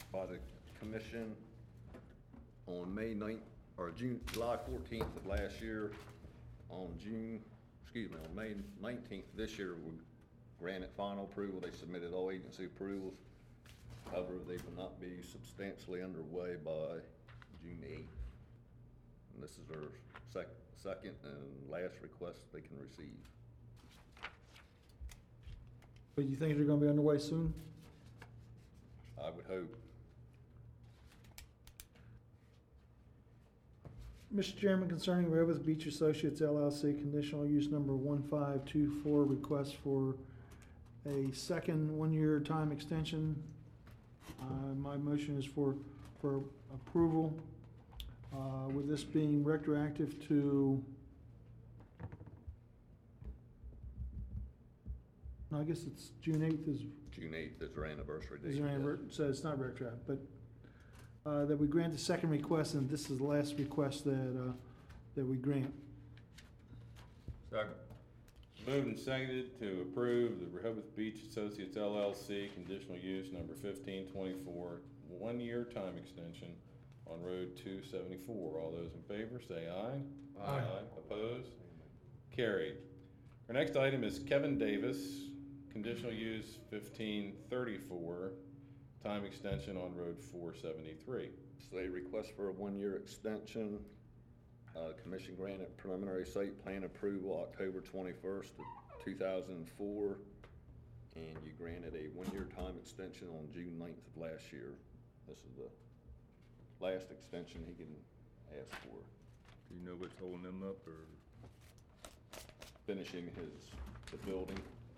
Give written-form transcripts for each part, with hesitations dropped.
by the commission on July 14th of last year. On May 19th this year, we granted final approval. They submitted all agency approvals. However, they will not be substantially underway by June 8th. And this is their second and last request they can receive. But you think they're gonna be underway soon? I would hope. Mr. Chairman, concerning Rehoboth Beach Associates LLC conditional use number 1524, request for a second one-year time extension. My motion is for approval, with this being retroactive to, no, I guess it's June 8th is June 8th is their anniversary date. their anniversary, so it's not retroactive, but that we grant the second request, and this is the last request that we grant. Second. Moved and seconded to approve the Rehoboth Beach Associates LLC conditional use number 1524, one-year time extension on Road 274. All those in favor say aye. Aye. Opposed? Carried. Our next item is Kevin Davis, conditional use 1534, time extension on Road 473. So they request for a one-year extension. Commission granted preliminary site plan approval October 21st of 2004, and you granted a one-year time extension on June 9th of last year. This is the last extension he can ask for, Do you know what's holding them up, or? finishing the building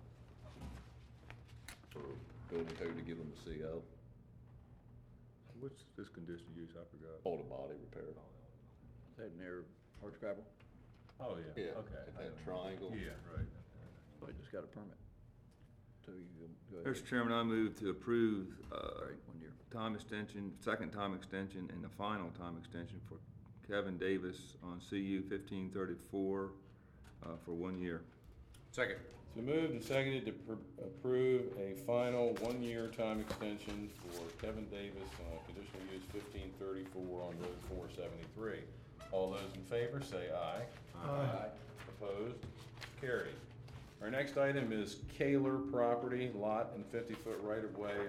for building code to give them the CO. What's this conditional use? I forgot. Auto body repair. Is that near Hardscrabble? Oh, yeah, Yeah, okay. at I that don't- triangle. Yeah, right. So I just got a permit. So you can go Mr. ahead. Chairman, I move to approve, Right, 1 year. time extension, second time extension, and the final time extension for Kevin Davis on CU 1534, for 1 year. Second. So moved and seconded to approve a final one-year time extension for Kevin Davis on conditional use 1534 on Road 473. All those in favor say aye. Aye. Opposed? Carried. Our next item is Kaler Property, lot and 50-foot right-of-way